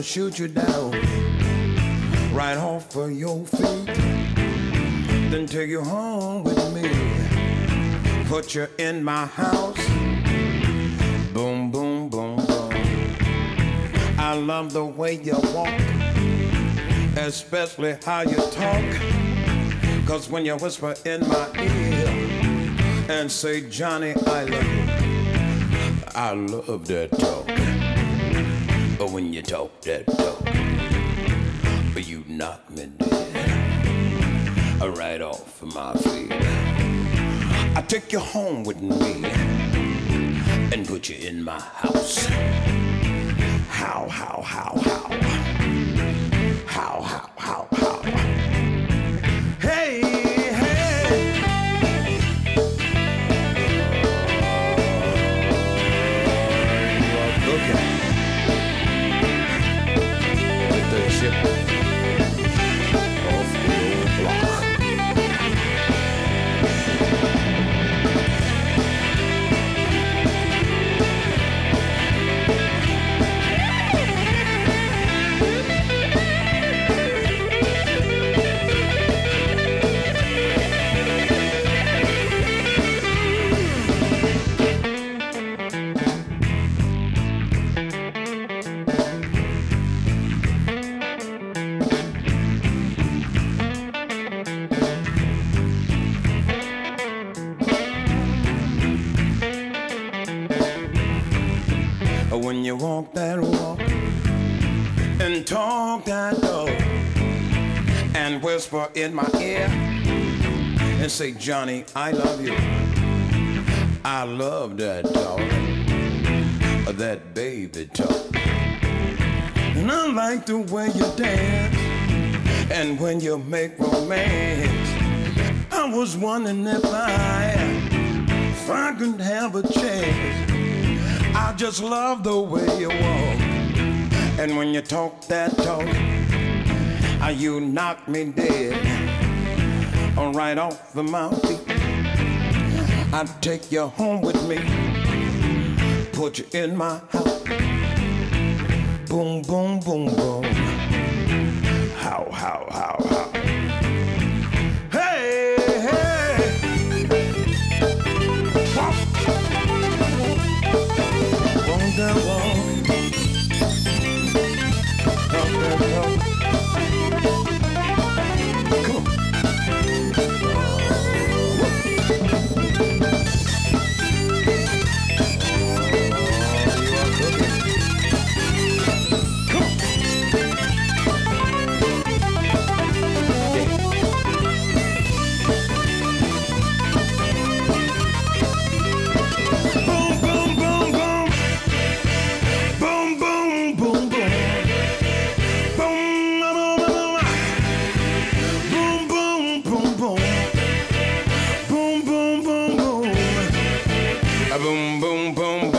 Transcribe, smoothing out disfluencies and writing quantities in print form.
gonna shoot you down right off of your feet, then take you home with me, put you in my house. Boom, boom, boom, boom. I love the way you walk, especially how you talk, 'cause when you whisper in my ear and say, Johnny, I love you, I love that talk. But when you talk that talk, you knock me dead, right off of my feet. I take you home with me and put you in my house. How, how, how, how? How, how, how, how? Hey, hey! You are cooking with the chip off the old block. When you walk that walk and talk that talk and whisper in my ear and say, Johnny, I love you, I love that talk, that baby talk. And I like the way you dance and when you make romance. I was wondering if I could have a chance. I just love the way you walk, and when you talk that talk, you knock me dead, right off of my feet. I take you home with me, put you in my house. Boom, boom, boom, boom. How, how, how, how? Hey, hey! Walk. Walk that walk. Talk that talk. Come on. Boom, boom, boom.